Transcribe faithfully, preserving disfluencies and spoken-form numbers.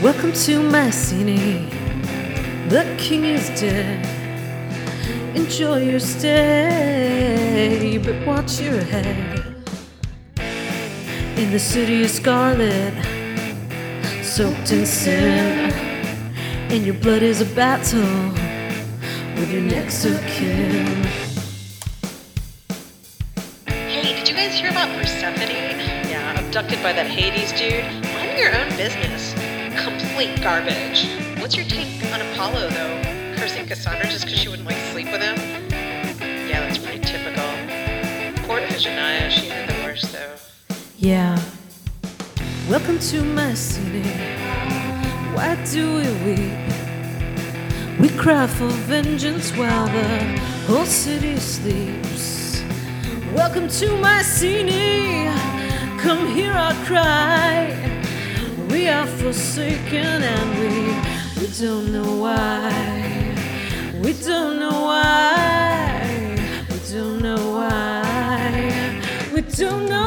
Welcome to Mycenae, the king is dead. Enjoy your stay, but watch your head. In the city of scarlet, soaked in sin, and your blood is a battle with your next of kin. Hey, did you guys hear about Persephone? Yeah, abducted by that Hades dude. Mind your own business. Complete garbage. What's your take on Apollo, though? Cursing Cassandra just because she wouldn't, like, sleep with him? Yeah, that's pretty typical. Poor Iphigenia, she had the worst, though. Yeah. Welcome to Mycenae. Why do we weep? We cry for vengeance while the whole city sleeps. Welcome to Mycenae. Come hear our cry. We are forsaken and we, we don't know why. We don't know why. We don't know why. We don't know